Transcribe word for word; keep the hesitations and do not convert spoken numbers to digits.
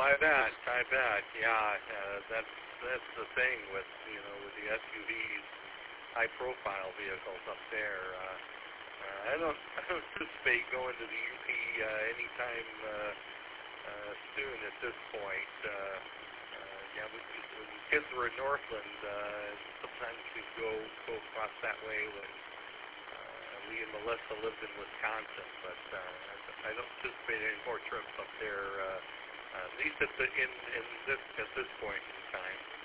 I bet. I bet. Yeah, uh, that's that's the thing with you know with the S U Vs, high-profile vehicles up there. Uh, uh, I don't I don't anticipate going to the U P uh, anytime uh, uh, soon at this point. Uh, uh, yeah, we, when the kids were in Northland, uh, sometimes we'd go go across that way when uh, we and Melissa lived in Wisconsin, but uh, I don't anticipate any more trips up there. Uh, Uh, at least at, the, in, in this, at this point in time.